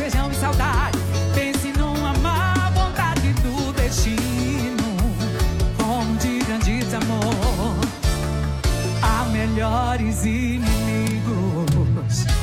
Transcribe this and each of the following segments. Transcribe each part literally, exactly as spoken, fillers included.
feijão e saudade. Pense numa má vontade do destino. Como de grande amor, há melhores inimigos.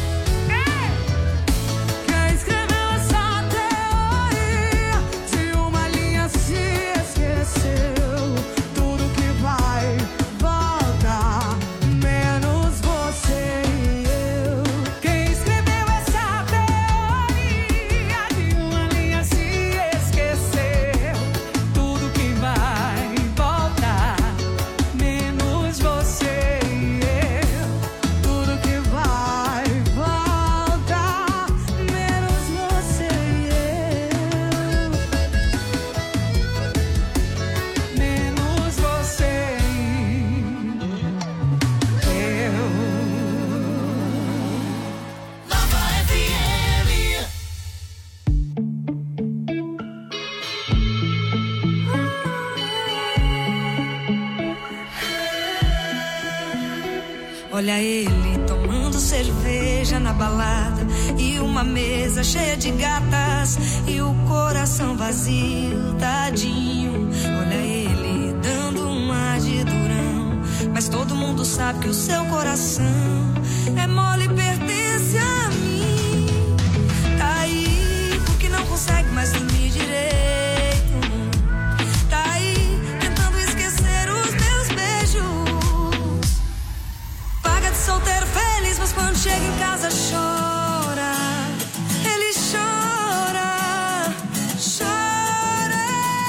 Quem escreveu essa teoria de uma linha se esqueceu? Tudo que vai volta, menos você e eu. Quem escreveu essa teoria de uma linha se esqueceu? Tudo que vai volta, menos você e eu. Tudo que vai volta, menos você e eu. Menos você e eu. Nova F M. Olha ele tomando cerveja na balada e uma mesa cheia de gatas e o coração vazio, tadinho. Olha ele dando uma de durão, mas todo mundo sabe que o seu coração é mole e pertence a mim. Tá aí porque não consegue mais dormir direito. Tá aí tentando esquecer os meus beijos. Paga de solteiro feliz, mas quando chega em casa chora. Ele chora, chora.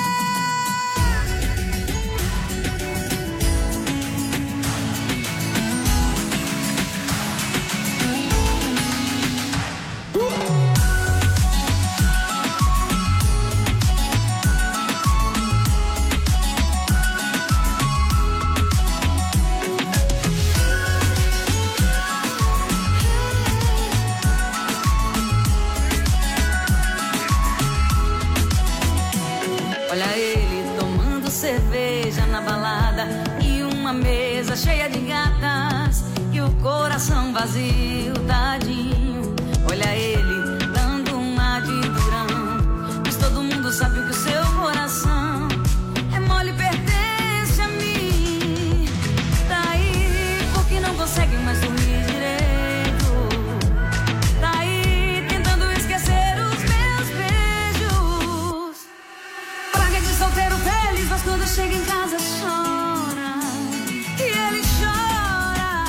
Olha ele tomando cerveja na balada e uma mesa cheia de gatas e o coração vazio, tadinho. Olha ele dando uma de durão, mas todo mundo sabe que o seu coração é mole e pertence a mim. Tá aí porque não consegue mais dormir direito. Tá aí tentando esquecer os meus beijos. Paga de solteiro feliz, mas quando chega em casa chora. E ele chora,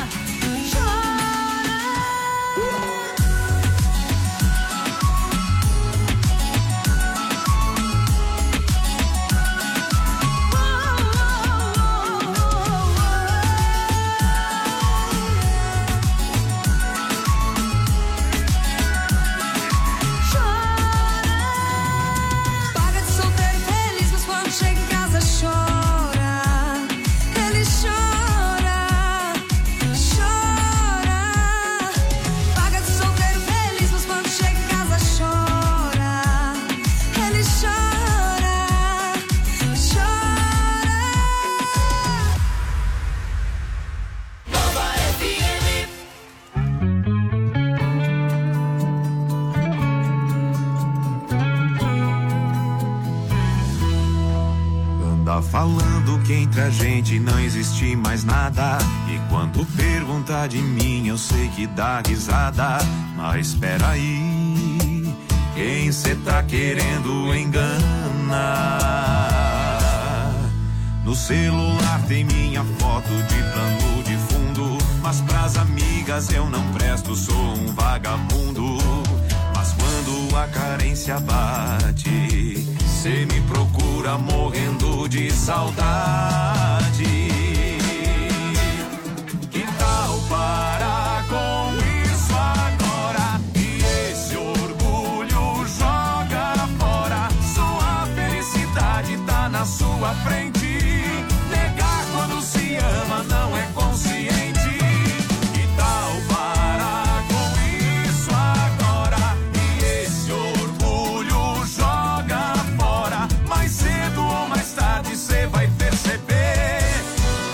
chora. Paga de solteiro feliz, mas quando chega em casa chora. Ele chora, chora. Paga de solteiro feliz, mas quando chega em casa chora. Ele chora, chora. Nova F M. Anda falando que entre a gente não existe mais nada. E quando pergunta de mim eu sei que dá risada. Mas espera aí, quem cê tá querendo enganar? No celular tem minha foto de plano de fundo, mas pras amigas eu não presto, sou um vagabundo. Mas quando a carência bate, cê me procura morrendo de saudade. Que tal parar com isso agora? E esse orgulho joga fora. Sua felicidade tá na sua frente. Negar quando se ama não é consciente. Que tal parar com isso agora? E esse orgulho joga fora. Mais cedo ou mais tarde cê vai perceber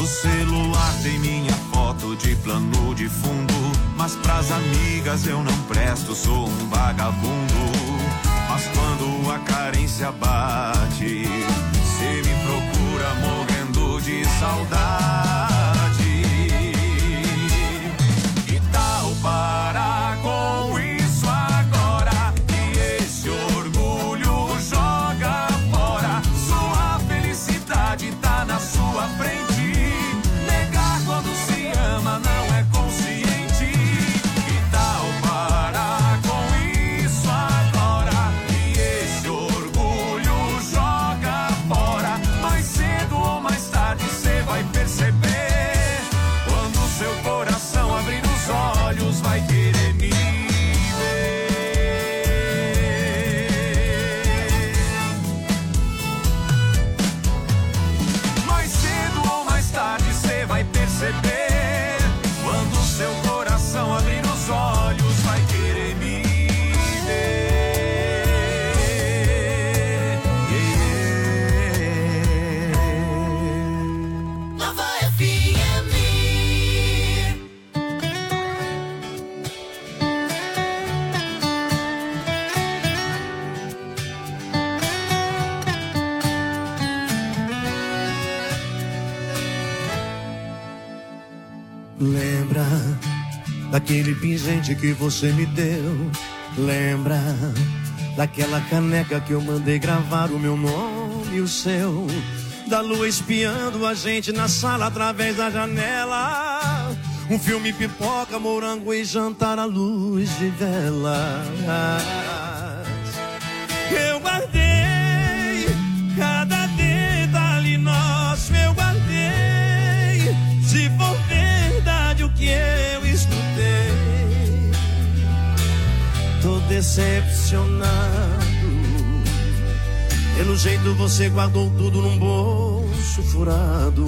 No celular tem minha foto de plano de fundo, mas pras amigas eu não presto, sou um vagabundo. Mas quando a carência bate, cê me procura morrendo de saudade. Que tal parar com isso agora? Que esse orgulho joga fora. Sua felicidade tá na sua frente. Negar quando se ama não é consciente. Que tal parar com isso agora? Que esse orgulho joga fora. Mais cedo ou mais tarde cê vai perceber. Quando seu coração abrir os olhos, vai querer me ver. Mais cedo ou mais tarde cê vai perceber. Quando seu coração abrir os olhos, vai querer me ver. Nova F M. Lembra daquele pingente que você me deu? Lembra daquela caneca que eu mandei gravar o meu nome e o seu? Da lua espiando a gente na sala através da janela. Um filme, pipoca, morango e jantar à luz de velas. Eu guardei cada detalhe nosso, eu guardei. Se for verdade o que eu escutei, tô decepcionado. Pelo jeito você guardou tudo num bolso furado.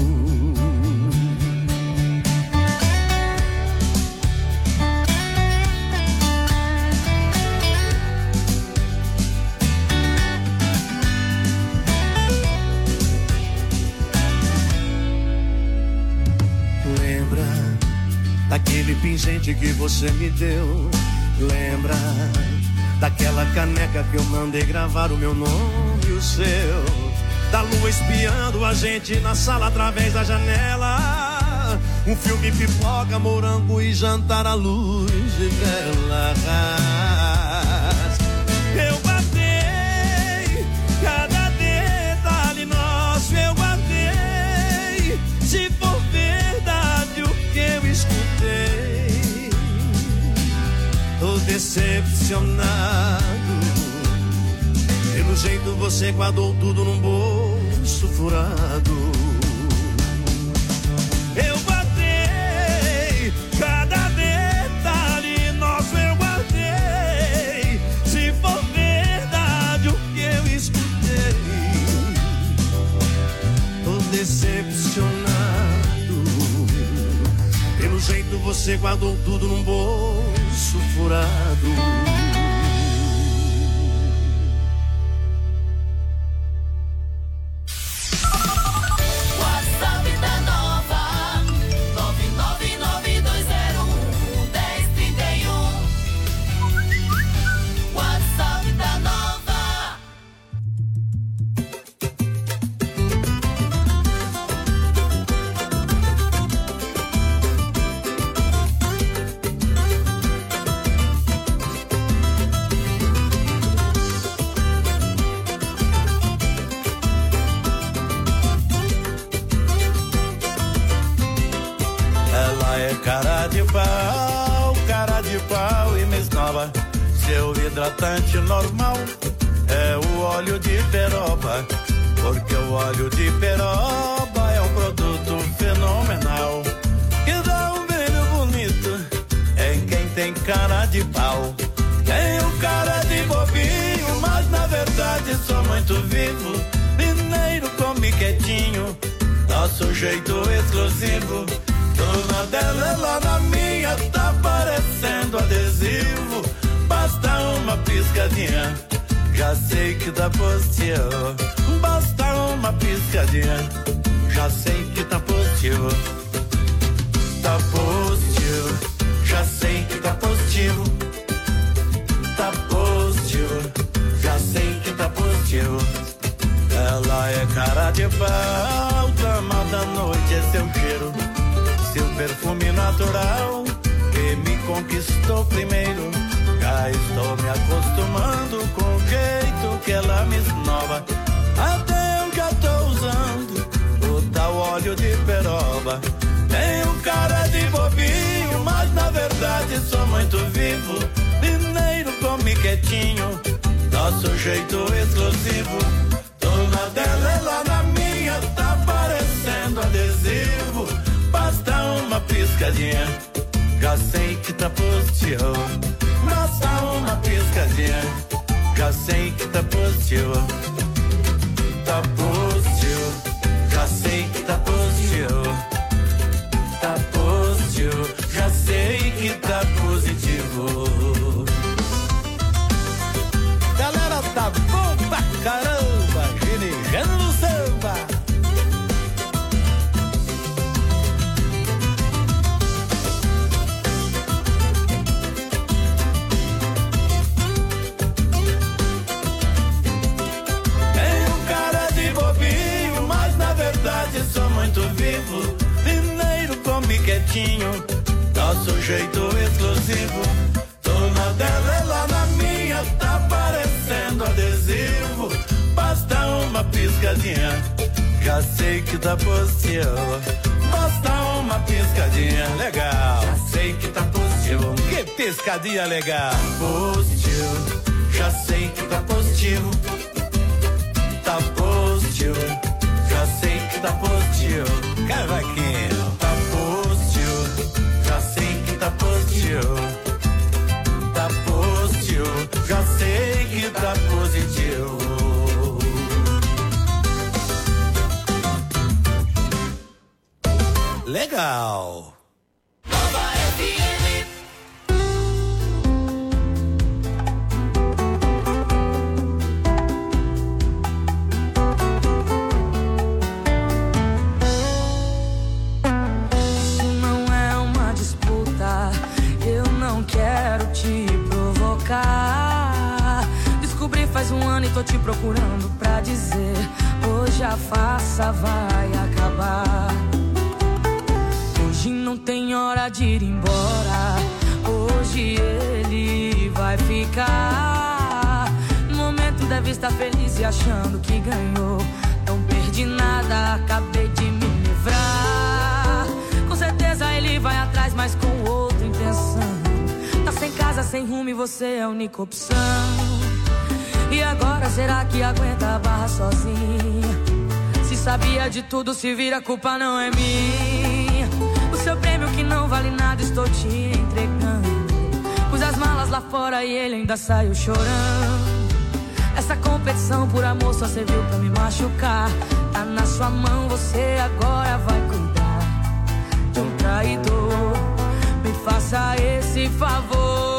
Lembra daquele pingente que você me deu? Lembra daquela caneca que eu mandei gravar o meu nome e o seu? Da lua espiando a gente na sala através da janela. Um filme, pipoca, morango e jantar à luz de velas. Eu guardei cada detalhe nosso, eu guardei. Se for verdade o que eu escutei, tô decepcionado. Pelo jeito você guardou tudo num bolso furado. Eu guardei cada detalhe nosso, eu guardei. Se for verdade o que eu escutei, tô decepcionado. Pelo jeito você guardou tudo num bolso furado. WhatsApp da Nova nove nove nove dois zero um um zero três um. WhatsApp da Nova. Ela é cara de pau, cara de pau e mês nova. Seu hidratante normal é o óleo de peroba, porque o óleo de peroba é um produto fenomenal que dá um brilho bonito em quem tem cara de pau. Tenho cara de bobinho, mas na verdade sou muito vivo. Mineiro come quietinho, nosso jeito exclusivo. Dona dela, lá na minha, tá parecendo adesivo. Basta uma piscadinha, já sei que tá positivo. Basta uma piscadinha, já sei que tá positivo. positivo. Tá positivo, já sei que tá positivo. Tá positivo, já sei que tá positivo. Ela é cara de pau, dama da noite é seu cheiro, seu perfume natural que me conquistou primeiro. Já estou me acostumando com o jeito que ela me esnova. Até eu já tô usando o tal óleo de peroba. Tenho cara de bobinho, mas na verdade sou muito vivo. Mineiro, come quietinho, nosso jeito exclusivo. Tô na dela, ela na minha, tá parecendo adesivo. Basta uma piscadinha, já sei que tá positivo. Basta uma piscadinha, já sei que tá positivo. Tá positivo, já sei que tá positivo. Tá positivo, já sei que tá positivo. Galera, tá bom pra caramba, ginejando no samba. Sou muito vivo, mineiro, come quietinho, nosso jeito exclusivo. Tô na dela, ela na minha, tá parecendo adesivo. Basta uma piscadinha, já sei que tá positivo. Basta uma piscadinha, legal, já sei que tá positivo. Que piscadinha legal. Positivo, já sei que tá positivo. Tá positivo, já sei que tá positivo. Cavaquinho. Tá positivo, já sei que tá positivo. Tá positivo, já sei que tá positivo. Legal. Nova F M. Quero te provocar. Descobri faz um ano e tô te procurando pra dizer: hoje a farsa vai acabar. Hoje não tem hora de ir embora. Hoje ele vai ficar. No momento deve estar feliz e achando que ganhou. Não perdi nada, acabei de me livrar. Com certeza ele vai atrás, mas com outra intenção. Tá sem casa, sem rumo e você é a única opção. E agora será que aguenta a barra sozinha? Se sabia de tudo, se vira, a culpa não é minha. O seu prêmio que não vale nada estou te entregando. Pus as malas lá fora e ele ainda saiu chorando. Essa competição por amor só serviu pra me machucar. Tá na sua mão, você agora vai cuidar de um traidor. Me faça esse favor.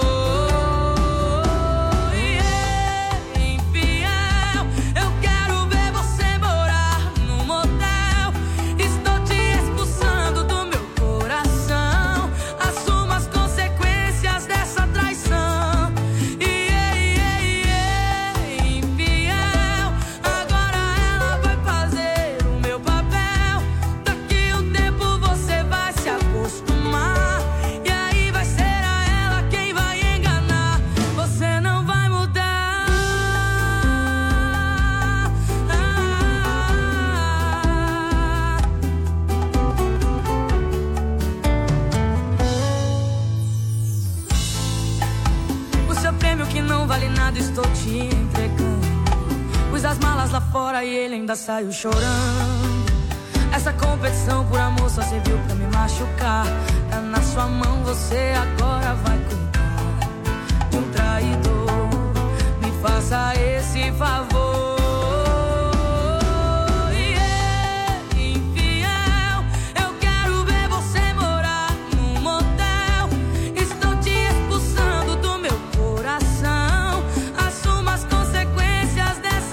Estou te entregando. Pus as malas lá fora e ele ainda saiu chorando. Essa competição por amor só serviu pra me machucar. Tá na sua mão, você agora vai cuidar de um traidor. Me faça esse favor.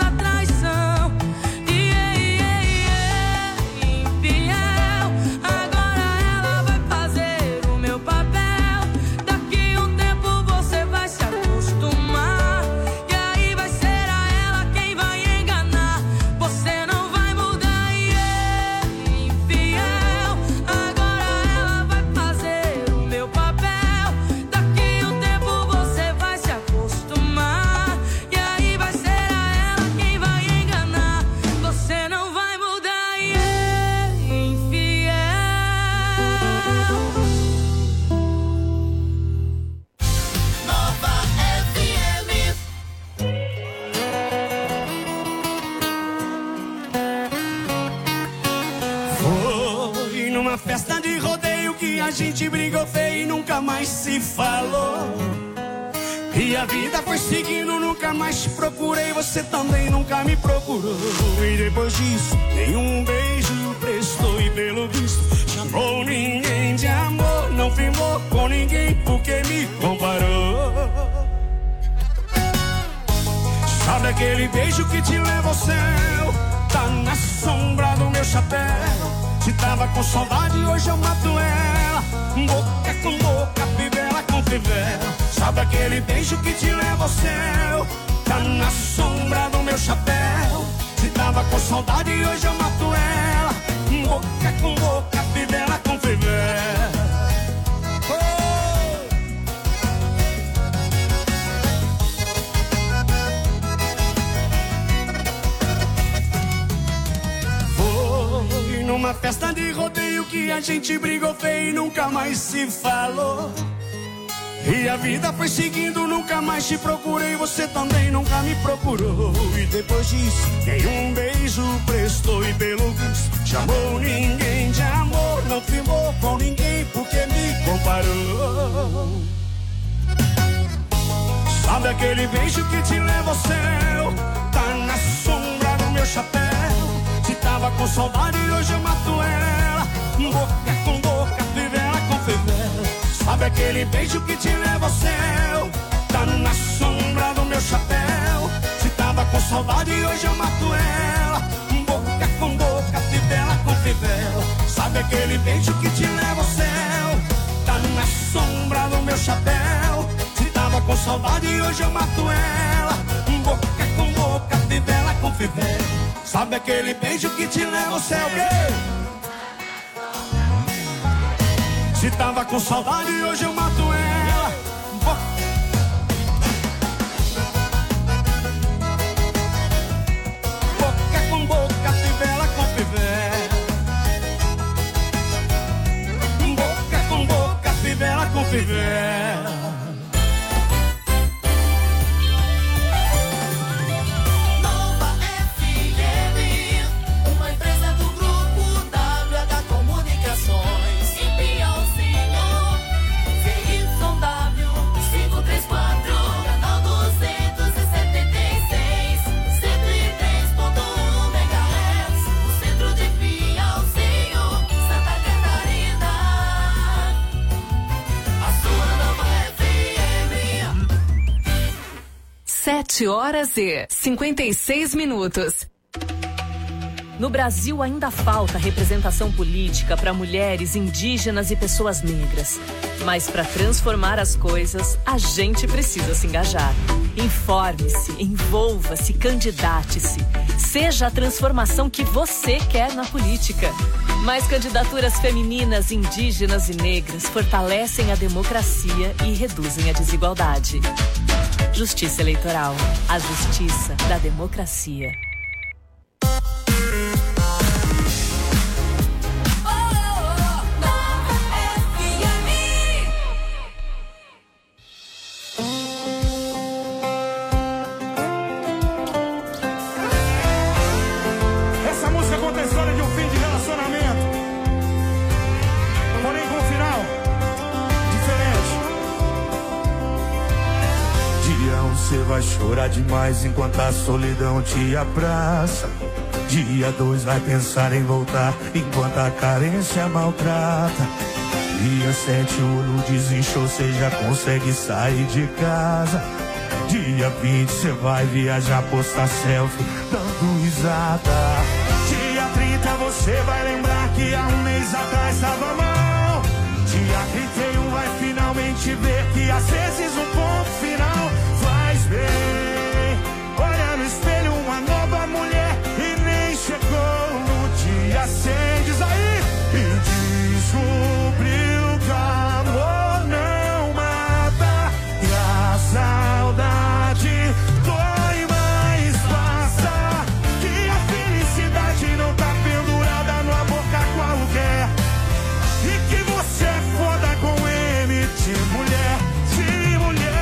Agora numa festa de rodeio que a gente brigou feio e nunca mais se falou. E a vida foi seguindo, nunca mais te procurei, você também nunca me procurou. E depois disso, nenhum beijo prestou e pelo visto chamou ninguém de amor. Não firmou com ninguém porque me comparou. Sabe aquele beijo que te leva ao céu? Tá na sombra do meu chapéu. Se tava com saudade, hoje eu mato ela. Boca com boca, fivela com fivela. Sabe aquele beijo que te leva ao céu? Tá na sombra do meu chapéu. Se tava com saudade, hoje eu mato ela. Boca com boca, fivela com fivela. Foi numa festa de rodeio que a gente brigou feio e nunca mais se falou. E a vida foi seguindo, nunca mais te procurei, você também nunca me procurou. E depois disso, nenhum beijo prestou e pelo visto chamou ninguém de amor. Não firmou com ninguém porque me comparou. Sabe aquele beijo que te leva ao céu? Tá na sombra do meu chapéu. Se tava com saudade, hoje eu mato ela. Boca com boca, fivela com fivela. Sabe aquele beijo que te leva ao céu? Tá na sombra do meu chapéu. Se tava com saudade, hoje eu mato ela. Boca com boca, fivela com fivela. Sabe aquele beijo que te leva ao céu? Tá na sombra do meu chapéu. Se tava com saudade, hoje eu mato ela. Boca com boca, fivela com fivela. Sabe aquele beijo que te leva ao céu? Se tava com saudade, hoje eu mato ela. Boca com boca, fivela com fivela. Boca com boca, fivela com fivela. sete horas e cinquenta e seis minutos. No Brasil ainda falta representação política para mulheres, indígenas e pessoas negras. Mas para transformar as coisas, a gente precisa se engajar. Informe-se, envolva-se, candidate-se. Seja a transformação que você quer na política. Mais candidaturas femininas, indígenas e negras fortalecem a democracia e reduzem a desigualdade. Justiça Eleitoral. A justiça da democracia. Essa música conta a história de um fim de relacionamento, porém com um final diferente. Dia um você vai chorar demais enquanto a solidão te abraça. Dia dois vai pensar em voltar enquanto a carência maltrata. Dia sete o olho desinchou, cê já consegue sair de casa. Dia vinte cê vai viajar, postar selfie dando risada. Dia trinta você vai lembrar que há um mês atrás tava mal. Dia trinta e um vai finalmente ver que às vezes um ponto final faz bem. Olha no espelho uma nova mulher e nem chegou no dia cem. Diz aí e descobriu que amor não mata e a saudade dói, mas basta que a felicidade não tá pendurada numa boca qualquer e que você é foda com M de mulher, de mulher.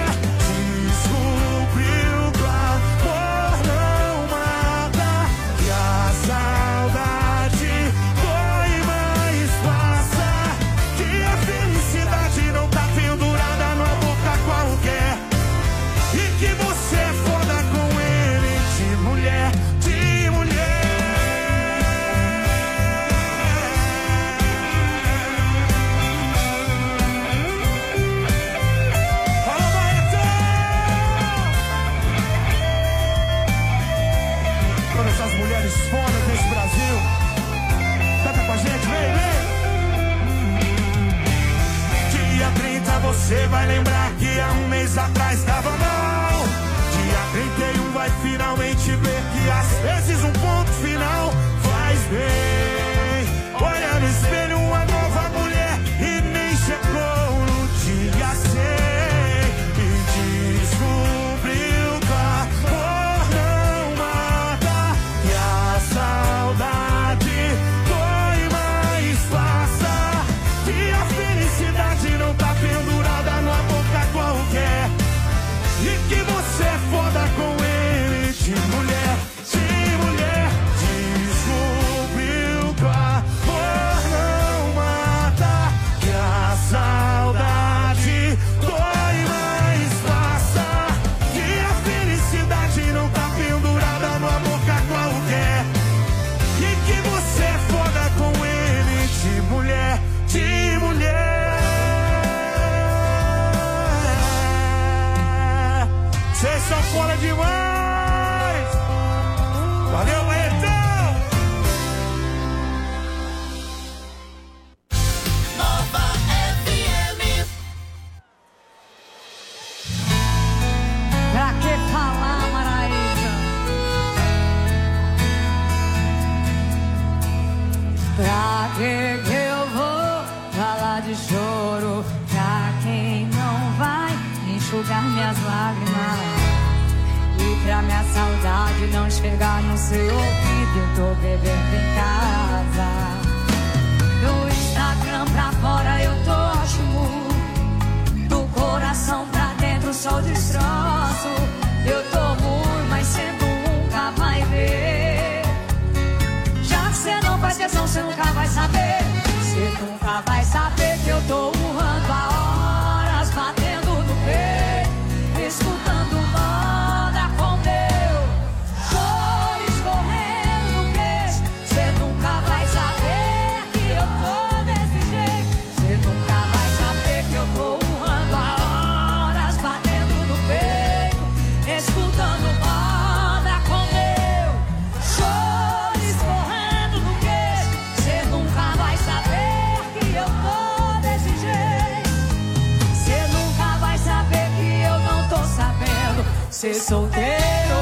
Você vai lembrar que há um mês atrás tava mal. Dia trinta e um vai finalmente ver que às vezes um ponto final faz bem. Olha no espelho uma nova mulher e nem chegou no dia cem. E descobriu que a cor não mata, que a saudade dói mais passa, que a felicidade não tá pendurada numa boca qualquer, e que você é foda com ele de mulher, de mulher. Descobriu que a cor não mata, que a saudade dói mais passa, que a felicidade não tá pendurada numa boca qualquer, e que você é foda com ele de mulher, de mulher. Vocês são foda demais! Valeu, Barretão! Nova F M. Pra que falar, Maraísa? Pra que que eu vou falar de choro? Pra quem não vai enxugar minhas lágrimas? E pra minha saudade não chegar no seu ouvido, eu tô bebendo em casa. Do Instagram pra fora eu tô ótimo, do coração pra dentro só destroço. Eu tô ruim, mas cê nunca vai ver. Já que cê não faz questão, cê nunca vai saber. Cê nunca vai saber que eu tô urrando há horas, batendo no peito, escutando moda com meu choro escorrendo no queixo. Cê nunca vai saber que eu tô desse jeito. Cê nunca vai saber que eu tô urrando há horas, batendo no peito, escutando moda com meu choro escorrendo no queixo. Cê nunca vai saber que eu tô desse jeito. Cê nunca vai saber que eu não tô sabendo ser solteiro.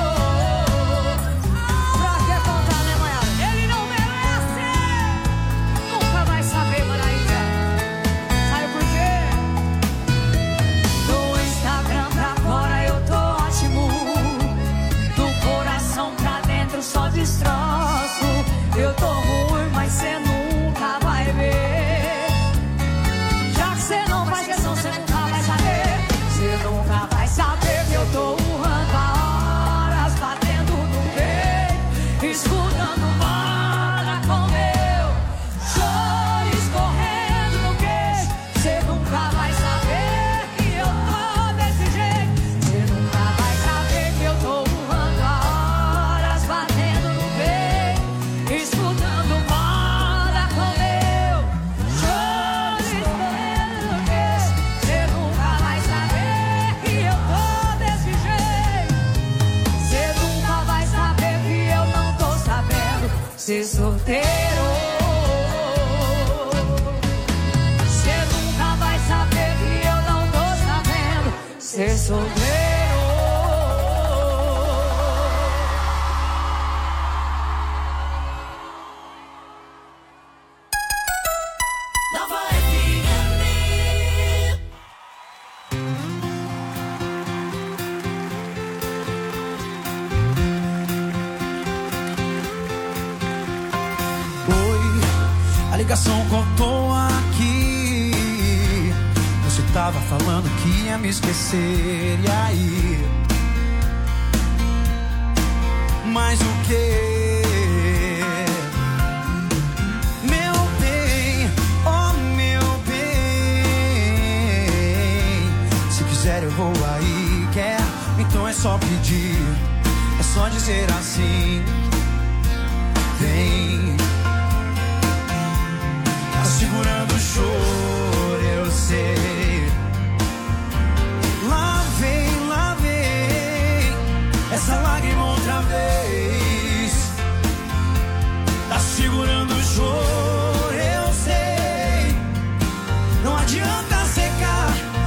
Pra que contar, né, Maiara? Ele não merece. Nunca vai saber, Maraísa. Sabe por quê? Do Instagram pra fora eu tô ótimo, do coração pra dentro só destroço. Eu tô ruim, mas cê nunca vai ver. Já que cê não faz questão, cê nunca vai saber. Cê nunca vai saber que eu tô urrando há horas, batendo no peito, escutando moda com meu choro escorrendo no queixo. Cê nunca vai saber que eu tô desse jeito. Cê nunca vai saber que eu tô urrando há horas, batendo no peito, escutando moda com meu choro escorrendo no queixo. Cê nunca vai saber que eu tô desse jeito. Cê nunca vai saber que eu não tô sabendo ser solteiro. Cê nunca vai saber que eu não tô sabendo ser solteiro. Nova F M. Oi, a ligação cortou aqui. Você tava falando que ia me esquecer, e aí? Mas o que? Meu bem, oh meu bem, se quiser eu vou aí, quer? Então é só pedir, é só dizer assim. Vem, tá segurando o choro, eu sei. Lá vem, lá vem essa lágrima outra vez. Tá segurando o choro, eu sei. Não adianta secar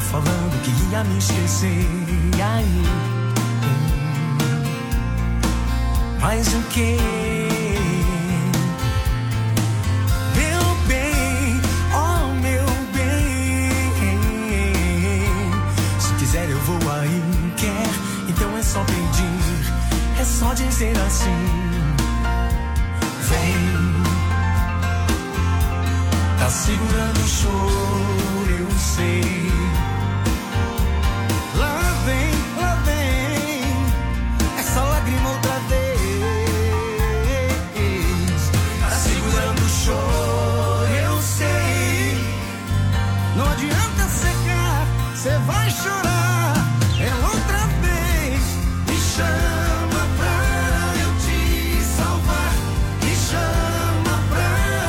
falando que ia me esquecer. E aí? Hum, mas o que? Meu bem, oh meu bem, se quiser eu vou aí. Quer? Então é só pedir, é só dizer assim. Vem. Tá segurando o choro, eu sei. Lá vem, lá vem essa lágrima outra vez. Tá segurando o choro, eu sei. Não adianta secar, cê vai chorar. É outra vez. Me chama pra eu te salvar. Me chama pra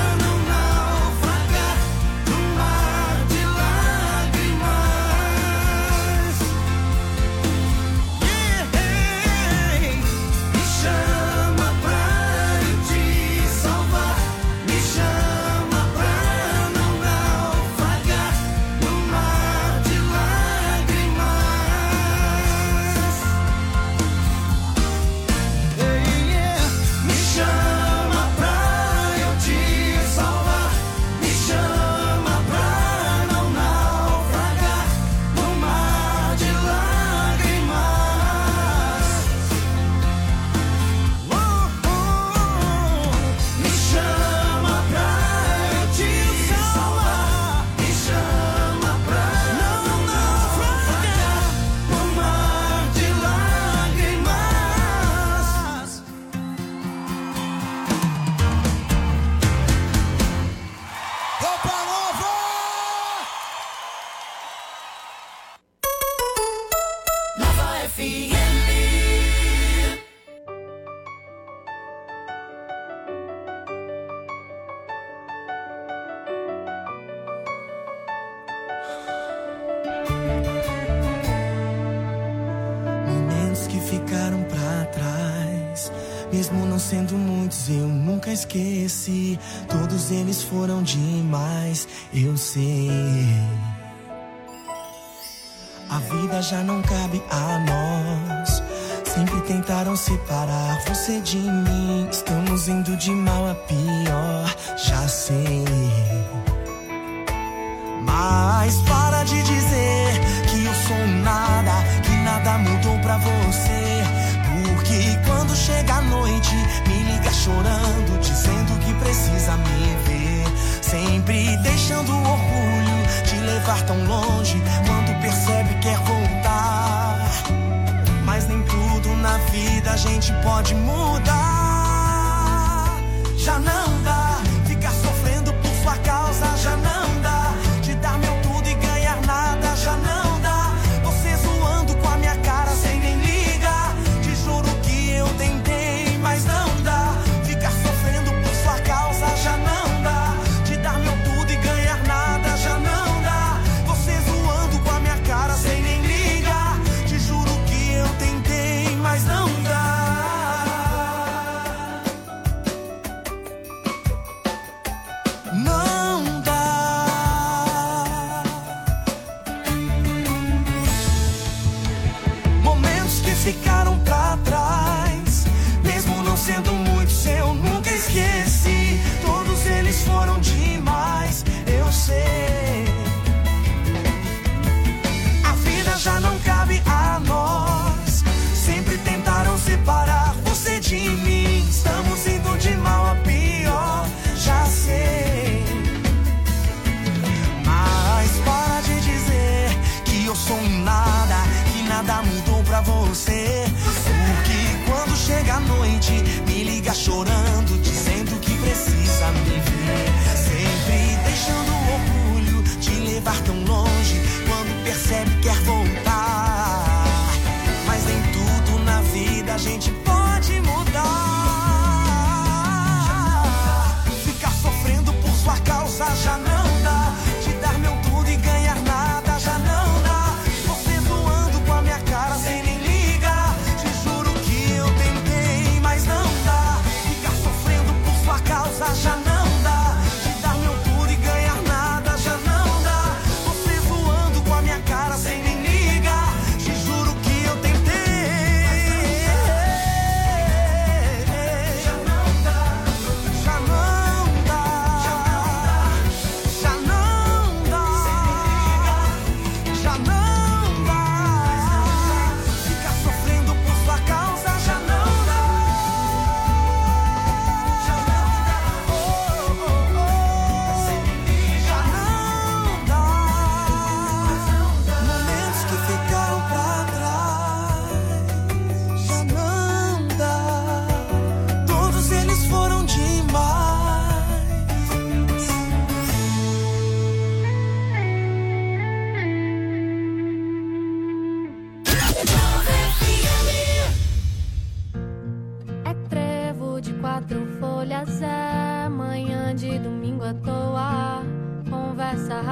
mesmo não sendo muitos, eu nunca esqueci. Todos eles foram demais, eu sei. A vida já não cabe a nós. Sempre tentaram separar você de mim. Estamos indo de mal a pior, já sei. Mas para de dizer que eu sou nada, que nada mudou pra você. Porque quando chega a noite, me liga chorando, dizendo que precisa me ver. Sempre deixando o orgulho te levar tão longe. Quando percebe quer voltar. Mas nem tudo na vida a gente pode mudar. Já não dá, ficar sofrendo por sua causa. Já não dá, te dar meu tudo e ganhar nada. Já não dá, você zoando com a minha cara sem nem ligar. Te juro que eu tentei, mas não dá. Ficar sofrendo por sua causa. Já não dá, te dar meu tudo e ganhar nada. Já não dá, você zoando com a minha cara sem nem ligar. Te juro que eu tentei, mas não dá. Não dá. Momentos que ficaram pra trás, mesmo não sendo muitos, eu nunca esqueci. Todos eles foram demais, eu sei. A vida já não cabe a nós. Sempre tentaram separar você de mim. Estamos indo de mal a pior, já sei. Mas para de dizer que eu sou um nada, que nada mudou pra você. Porque quando chega a noite, me liga chorando, dizendo que precisa me ver. Sempre deixando o orgulho te levar tão longe. Quando percebe quer voltar. Mas nem tudo na vida a gente pode mudar. Ficar sofrendo por sua causa já não dá. Te dar meu tudo e ganhar nada já não dá. Você zoando com a minha cara sem nem ligar. Te juro que eu tentei, mas não dá. Ficar sofrendo por sua causa já não dá. Te dar meu tudo e ganhar nada já não dá. Você zoando com a minha cara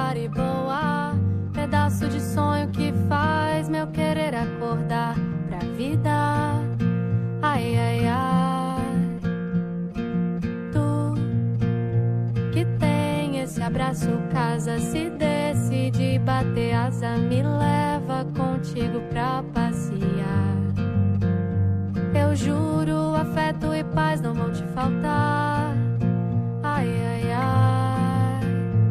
hariboa, pedaço de sonho que faz meu querer acordar pra vida. Ai, ai, ai. Tu que tem esse abraço, casa, se decide bater asa, me leva contigo pra passear. Eu juro, afeto e paz não vão te faltar. Ai, ai, ai.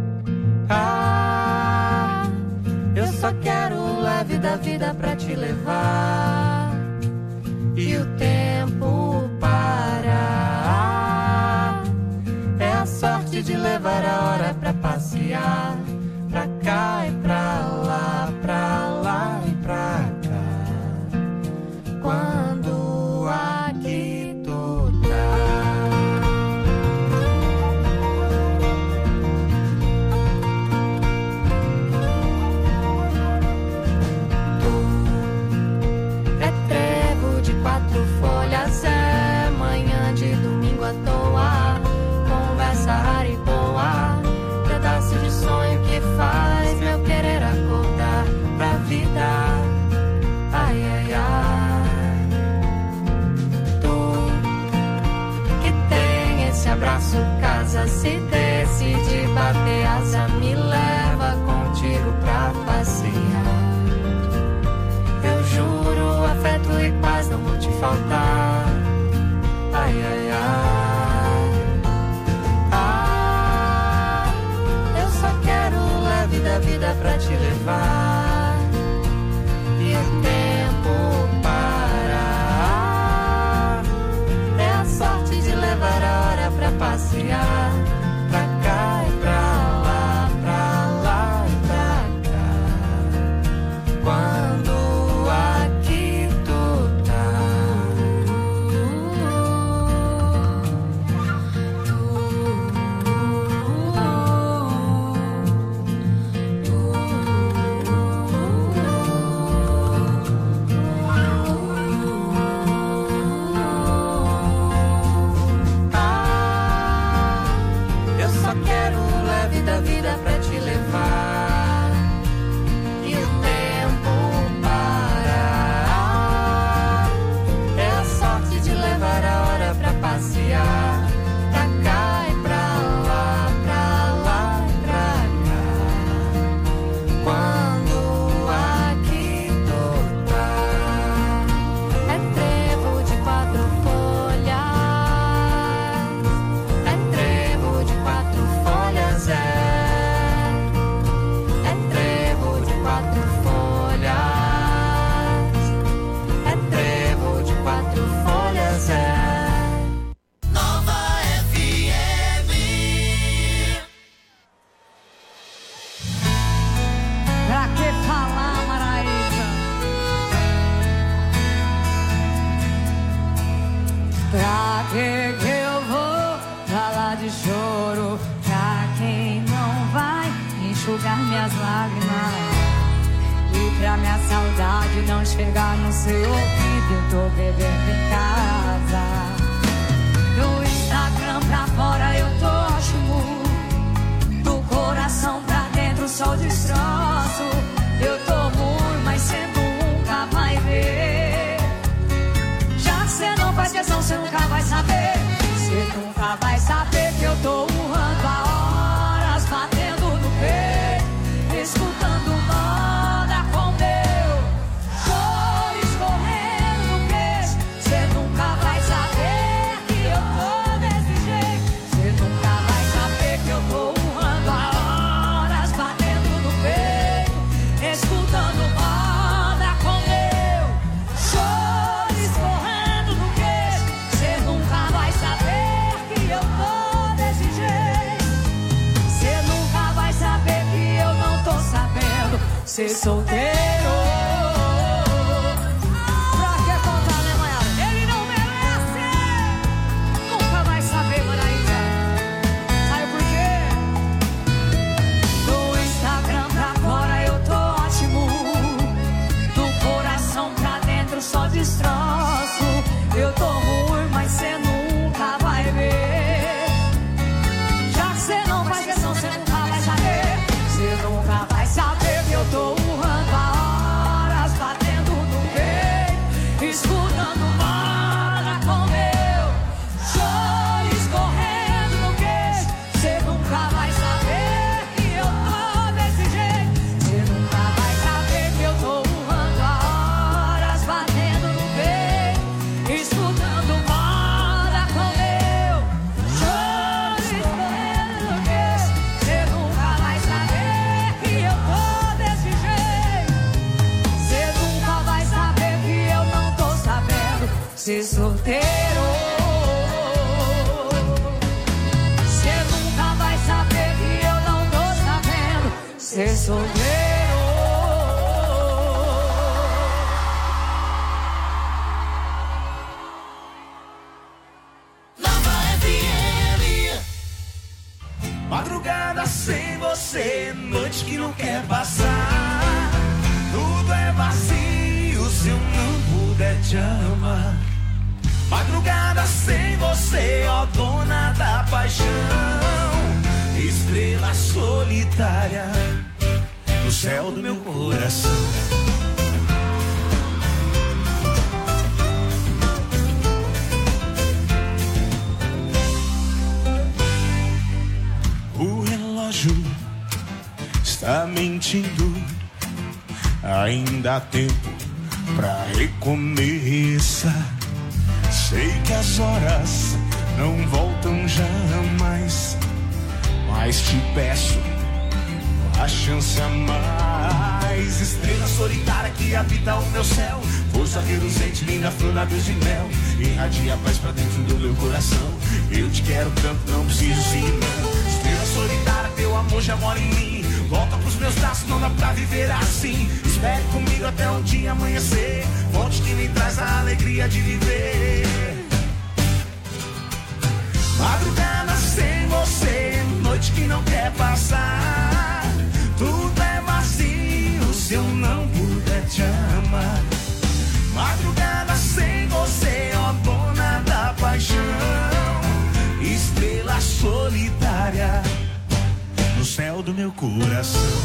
Ah, eu só quero o leve da vida pra te levar e o tempo parar. É a sorte de levar a hora pra passear, pra cá e pra lá, pra lá e pra cá. Quando aqui tu tá. Quatro folhas, é manhã de domingo à toa, conversa hariboa, pedaço de sonho que faz meu querer acordar pra vida. Ai, ai, ai. Tu que tem esse abraço, casa, se decide bater asa, me leva contigo pra passear. Eu juro, afeto e paz não vão te faltar. Ai, ai, ai. Ah, eu só quero o leve da vida pra te levar e o tempo parar. É a sorte de levar a hora pra passear, pra cá e pra lá, pra lá e pra cá. Quando vida pra te levar e o tempo parar. É a sorte de levar a hora pra passear, pra cá e pra lá, pra lá e pra cá. Quando aqui tu tá. É trevo de quatro folhas, é trevo de quatro folhas, é Pra que que eu vou falar de choro? Pra quem não vai enxugar minhas lágrimas? E pra minha saudade não chegar no seu ouvido, eu tô bebendo em casa. Do Instagram pra fora eu tô ótimo, do coração pra dentro só destroço. Eu tô ruim, mas cê nunca vai ver. Já que cê não faz questão, cê nunca vai saber. Cê nunca vai saber que eu tô urrando há horas, batendo no peito, escutando moda com meu choro escorrendo no queixo. Cê nunca vai saber que eu tô desse jeito. Cê nunca vai saber que eu tô urrando há horas, batendo no peito, escutando moda com meu choro escorrendo no queixo. Cê nunca vai saber que eu tô desse jeito. Cê nunca vai saber que eu não tô sabendo ser solteiro. Pra que contar, né, Maiara? Ele não merece. Nunca vai saber, Maraísa. Sabe por quê? Do Instagram pra fora eu tô ótimo, do coração pra dentro só destroço. Eu tô ruim, mas cê nunca vai ver. Já que cê não faz questão, cê nunca vai saber. Cê não ser solteiro. Você nunca vai saber que eu não tô sabendo ser solteiro. Madrugada sem você, noite que não quer passar. Tudo é vazio se eu não puder te amar. Madrugada sem você, ó dona da paixão. Estrela solitária no céu do meu coração. O relógio está mentindo. Ainda há tempo pra recomeçar. Sei que as horas não voltam jamais, mas te peço a chance a mais. Estrela solitária que habita o meu céu, força reluzente, linda flor, lábios de mel, irradia a paz pra dentro do meu coração. Eu te quero tanto, não preciso sim, não. Estrela solitária, teu amor já mora em mim. Volta pros meus braços, não dá pra viver assim. Espere comigo até um dia amanhecer. Volte que me traz a alegria de viver. Madrugada sem você, noite que não quer passar. Tudo é vazio se eu não puder te amar. Madrugada sem você, ó dona da paixão. Estrela solitária no céu do meu coração.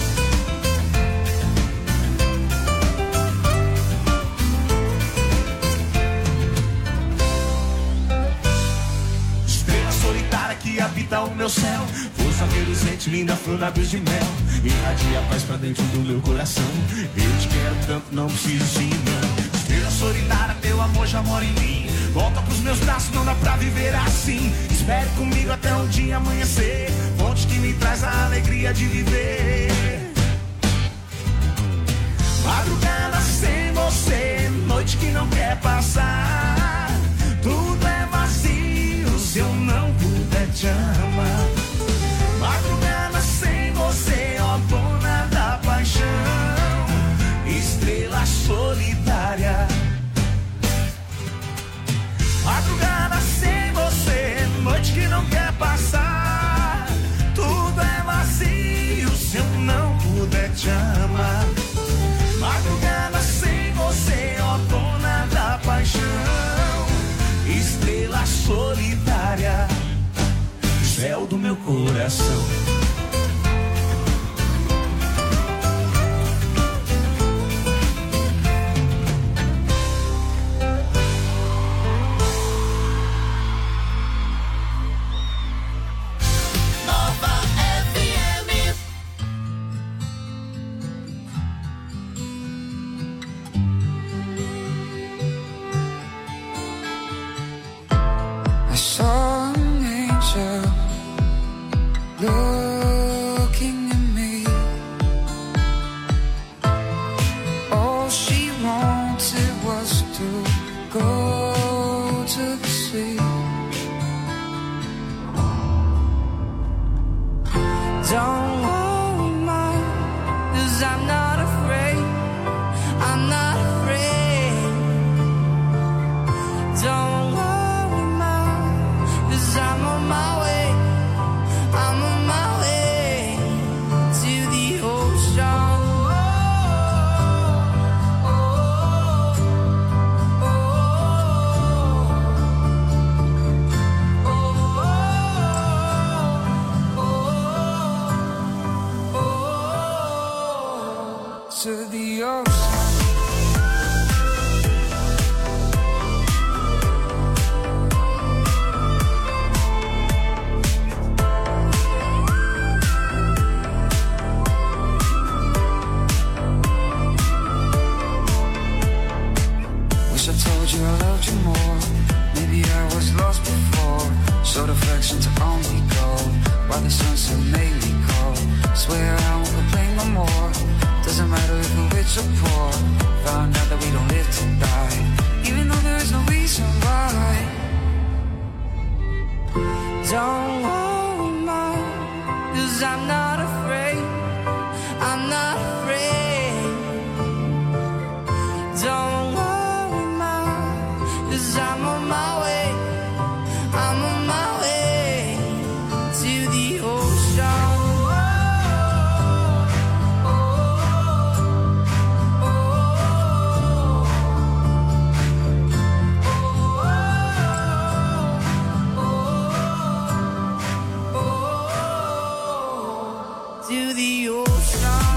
Estrela solitária que habita o meu céu, força reluzente, linda flor, lábios de mel, irradia a paz pra dentro do meu coração. Eu te quero tanto, não preciso sim, não. Estrela solitária, teu amor já mora em mim. Volta pros meus braços, não dá pra viver assim. Espere comigo até um dia amanhecer. Fonte que me traz a alegria de viver. Madrugada sem você, noite que não quer passar. Tudo é vazio se eu não puder te amar. Madrugada sem você, ó dona da paixão. Estrela solitária. Madrugada sem você, noite que não quer passar. Tudo é vazio se eu não puder te amar. Madrugada sem você, ó dona da paixão. Estrela solitária, céu do meu coração. Found out that we don't live to die, even though there is no reason 'cause I'm on my way, I'm on my way to the ocean. To the ocean.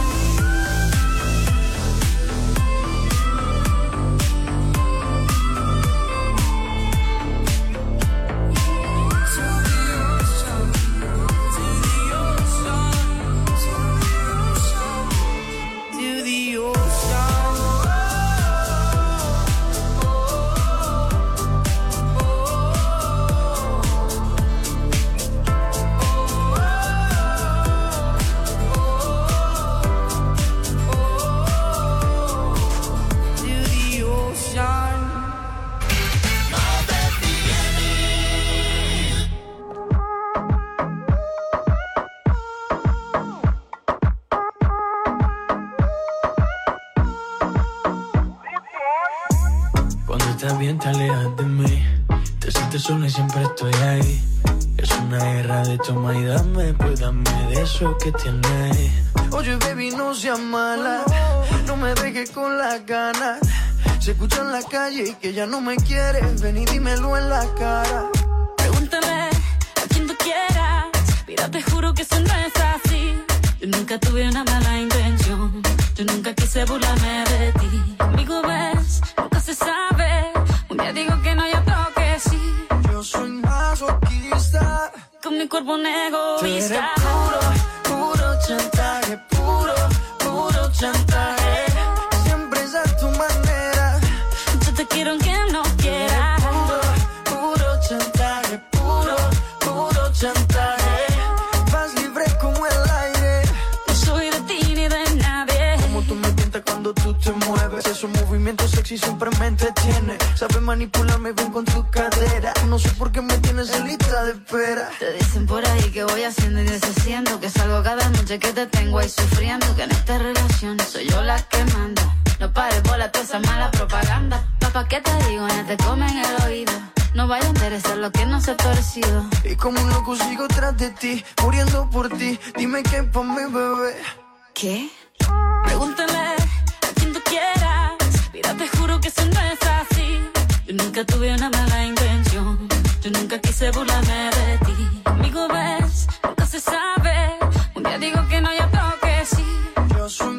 Bien te alejas de mí, te sientes sola y siempre estoy ahí. Es una guerra de toma y dame, pues dame de eso que tienes. Oye baby, no seas mala, no me dejes con las ganas. Se escucha en la calle y que ya no me quieres, ven y dímelo en la cara. Pregúntale a quien tú quieras, mira te juro que eso no es así. Yo nunca tuve una mala intención, yo nunca quise burlarme de ti. Amigo ves, nunca se sabe, un día digo que no y otro que sí. Yo soy masoquista, con mi cuerpo un egoísta. Tú eres puro, puro chantaje, puro, puro chantaje. Siempre es a tu manera, yo te quiero aunque no quieras. Puro, puro chantaje, puro, puro chantaje. Vas libre como el aire, no soy de ti ni de nadie. Como tú me tientas cuando tú te mueves, esos movimientos sexy siempre me entretiene. Sabes manipularme bien con tu cadera, no sé por qué me tienes en lista de espera. Te dicen por ahí que voy haciendo y deshaciendo, que salgo cada noche que te tengo ahí sufriendo, que en esta relación soy yo la que manda. No pares bola toda esa mala propaganda. Papá, ¿qué te digo? No te comen el oído, no vaya a interesar lo que no se ha torcido. Y como un loco sigo tras de ti, muriendo por ti, dime qué pa' mi bebé. ¿Qué? Pregúntale a quien tú quieras, mira te juro que eso no es así. Yo nunca tuve una mala intención, yo nunca quise burlarme de ti. Amigo ves, nunca se sabe, un día digo que no y otro que sí. Yo soy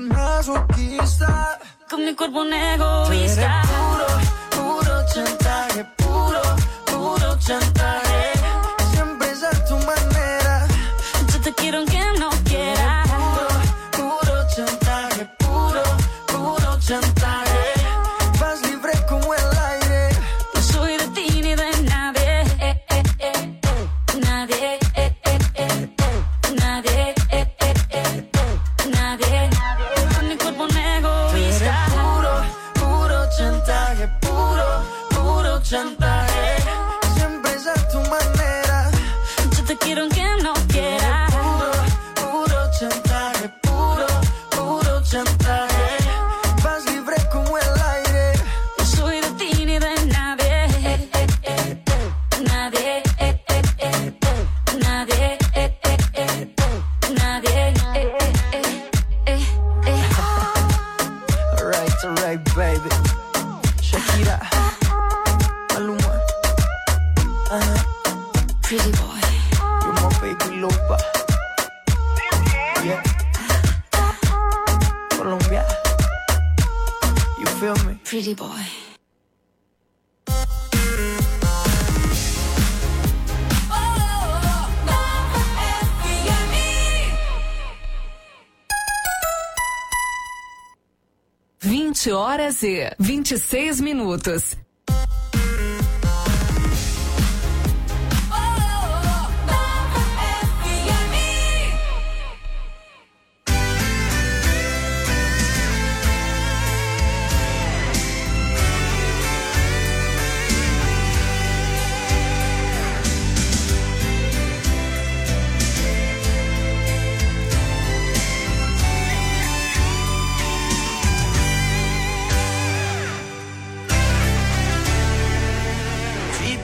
masoquista, con mi cuerpo un egoísta. Puro, puro chantaje, puro, puro chantaje. Siempre es a tu manera, yo te quiero aunque no quieras. Puro, puro chantaje, puro, puro chantaje. Vas libre como el aire, no soy de ti ni de nadie. Eh, eh, eh, eh. Nadie, eh, eh, eh. Nadie, eh, eh, eh. Nadie, con mi cuerpo un egoísta. Puro, puro chantaje, puro, puro chantaje. Siempre es a tu manera, yo te quiero aunque no quieras. Puro, puro chantaje, puro, puro chantaje. Vas libre como el aire, no soy de ti ni de nadie. Eh, eh, eh. Nadie, eh, eh, eh. Nadie, eh, eh, eh. Nadie, eh, eh, eh, eh. Alright, alright, baby. Shakira, Maluma, uh-huh. Pretty boy, you're my baby lover. Yeah, Colombia, you feel me? pretty boy. vinte horas e vinte e seis minutos.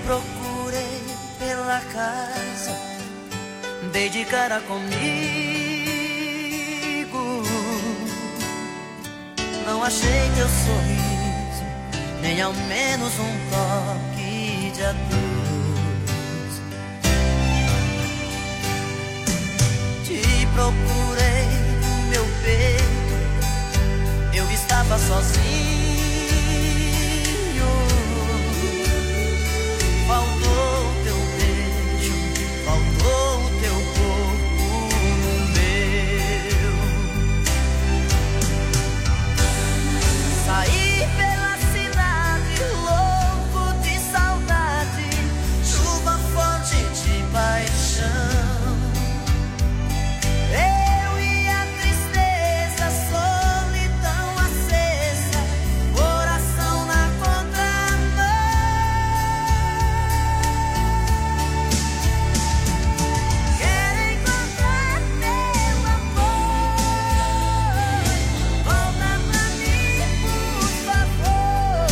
procurei pela casa, dei de cara comigo. Não achei teu sorriso, nem ao menos um toque de adeus. Te procurei no meu peito, eu estava sozinho. Faltou o teu beijo, faltou o teu corpo no meu. Saí pela cidade, louco de saudade, chuva forte de paixão. Eu e a tristeza, solidão acesa, coração na contramão. Quero encontrar teu amor, volta pra mim, por favor.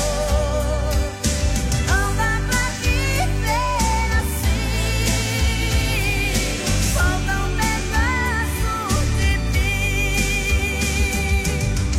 Não dá pra viver assim, falta um pedaço de mim.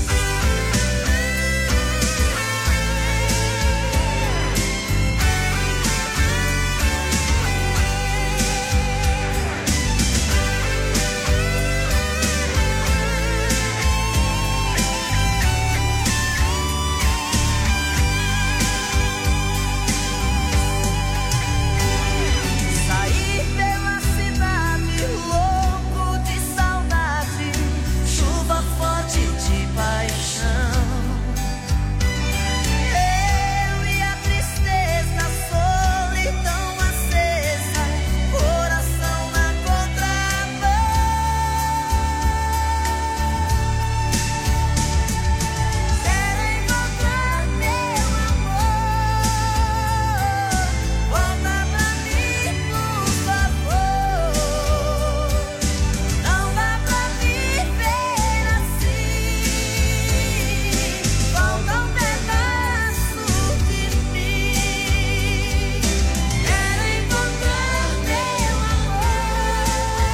Saí pela cidade, louco de saudade, chuva forte de paixão. Eu e a tristeza, solidão acesa, coração na contramão. Quero encontrar teu amor, volta pra mim, por favor. Não dá pra viver assim, falta um pedaço de mim. Quero encontrar teu amor,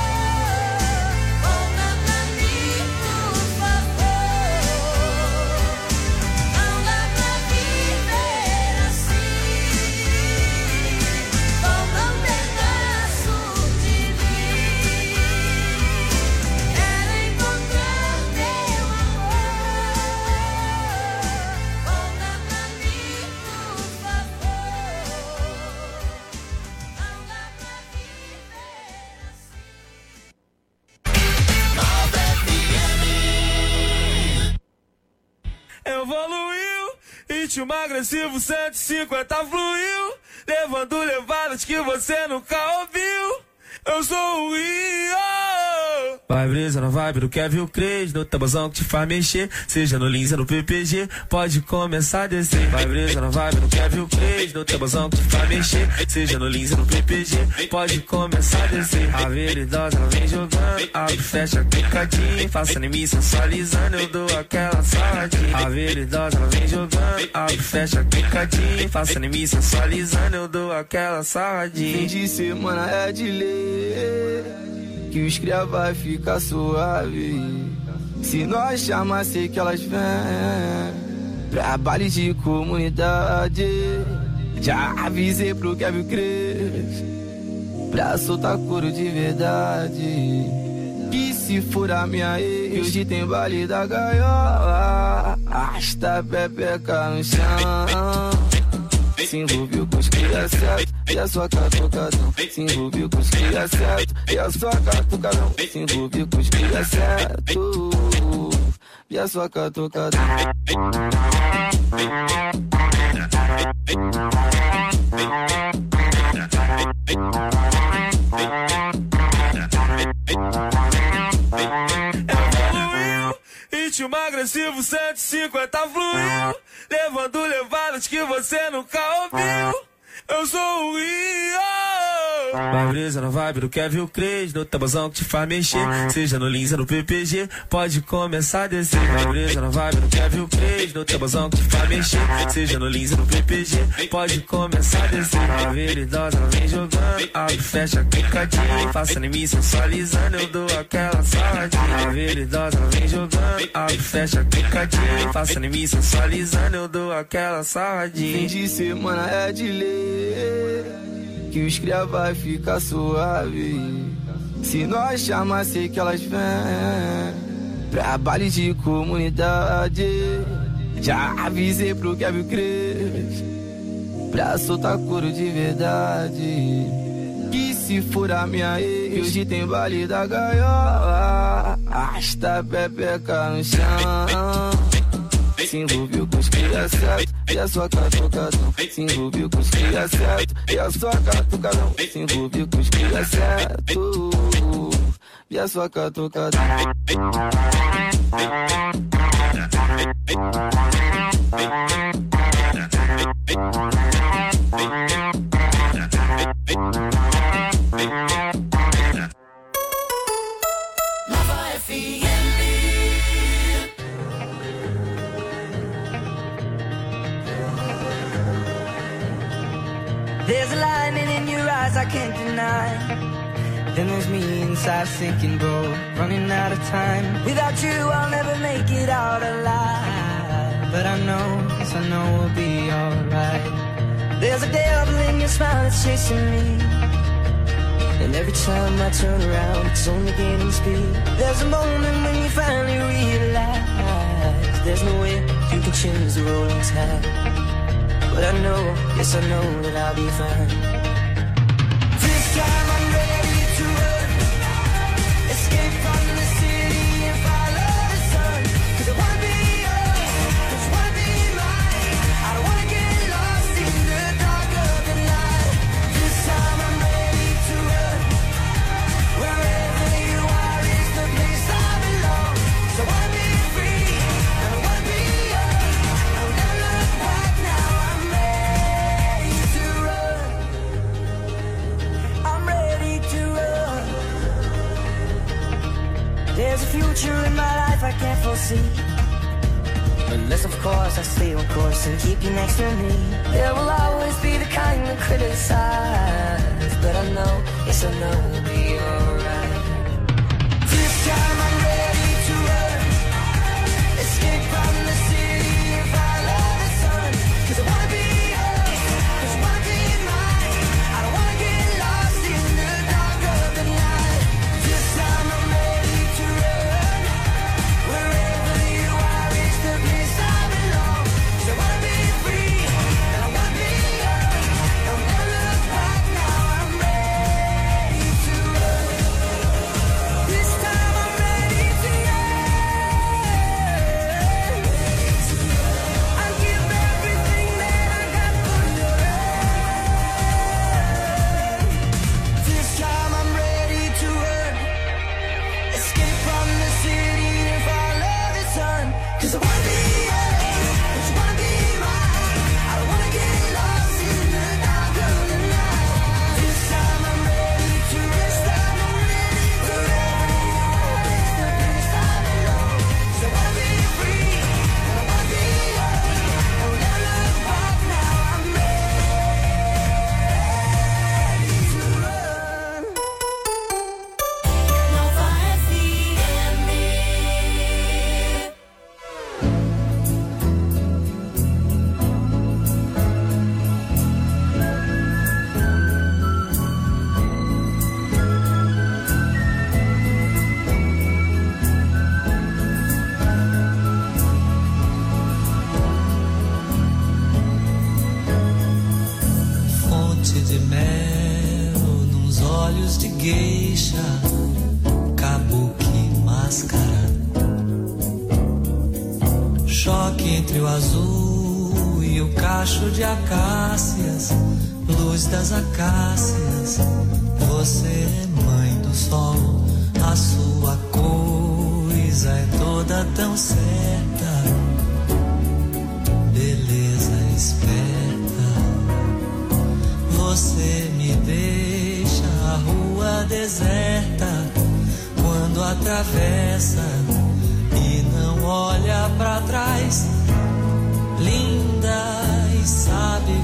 volta pra mim, por favor. Não dá pra viver assim, falta um pedaço de mim. Quero encontrar teu amor, volta pra mim, por Evoluiu, ritmo agressivo cento e cinquenta fluiu, levando levadas que você nunca ouviu. Eu sou o Rio. Vai brisa na vibe do Kevin Cres, no tabuzão que te faz mexer, seja no Lins ou no P P G, pode começar a descer. Vai brisa na vibe do Kevin Cres, no tabuzão que te faz mexer, seja no Lins ou no P P G, pode começar a descer. A veridosa ela vem jogando, abre, fecha, picadinho, faça em mim sensualizando, eu dou aquela saladinha. A veridosa ela vem jogando, abre, fecha, picadinho, faça em mim sensualizando, eu dou aquela saladinha. Fim de semana é de lei, que os cria vai ficar suave. Se nós chamar, sei que elas vêm pra baile de comunidade. Já avisei pro Kevin Cres pra soltar couro de verdade. Que se for a minha ex, hoje tem baile da gaiola. Arrasta a pepeca no chão. Se envolveu com os cria certo e a sua catucadão. Se envolveu com os cria certo e a sua catucadão. Se envolveu com os cria certo e a sua catucadão. Evoluiu, ritmo agressivo cento e cinquenta fluiu, levando levadas que você nunca ouviu. Eu sou o Rio. Vai brisa na vibe do Kevin Cres, no tabuzão que te faz mexer. Seja no Lins ou no P P G, pode começar a descer. Vai brisa na vibe do Kevin Cres, no tabuzão que te faz mexer. Seja no Lins ou no P P G, pode começar a descer. A veridosa ela vem jogando, abre, fecha, clicadinho. Faça em mim sensualizando, eu dou aquela saladinha. A veridosa ela vem jogando, abre, fecha, clicadinho. Faça em mim sensualizando, eu dou aquela saladinha. Fim de semana é de ler, que os cria vai ficar suave. Se nós chamar, sei que elas vêm pra baile de comunidade. Já avisei pro Kevin Cres pra soltar couro de verdade. Que se for a minha ex, hoje tem baile da gaiola. Arrasta a pepeca no chão. Se envolveu com os cria certo e a sua catucadão. Se envolveu com os cria certo e a sua catucadão. Se envolveu com os cria certo e a sua catucadão. Nova F M. There's a lightning in your eyes I can't deny. Then there's me inside sinking, bro, running out of time. Without you I'll never make it out alive. But I know, yes I know we'll be alright. There's a devil in your smile that's chasing me, and every time I turn around it's only gaining speed. There's a moment when you finally realize there's no way you can change the rolling tide. But I know, yes I know that I'll be fine. This time I'm ready to run, escape from the city and follow the sun. Cause I wanna be yours, cause I wanna be mine. I don't wanna get lost in the dark of the night. This time I'm ready to run, wherever you are is the place I belong. So I wanna be free, and I wanna be yours. I'll never look back now. There's a future in my life I can't foresee, unless of course I stay on course and keep you next to me. There will always be the kind that criticize, but I know, yes I know we'll be alright. This time I'm ready to run, escape from the city and follow the sun. Cause I wanna be yours, cause I wanna be mine. I don't wanna get lost in the dark of the night. This time I'm ready to run, wherever you are is the place I belong. Cause I wanna be free, and I wanna be yours. I'll never look back now, I'm ready to run. This time I'm ready to run. I'll give everything that I got for you. This time I'm ready to run, escape from the city and follow the sun. Cause I wanna be yours, cause I wanna be mine. I don't wanna get lost in the dark of the night. This time I'm ready to run. This time I'm ready to run. It's the place I belong. Cause I wanna be free, and I wanna be yours. I'll never look back now, I'm ready to run. Nova F M. Fonte de mel nos olhos de geisha, kabuki máscara. Choque entre o azul e o cacho de acácias, luz das acácias. Você é mãe do sol, a sua coisa é toda tão certa. Beleza esperta, você me deixa deserta quando atravessa e não olha pra trás. Linda e sabe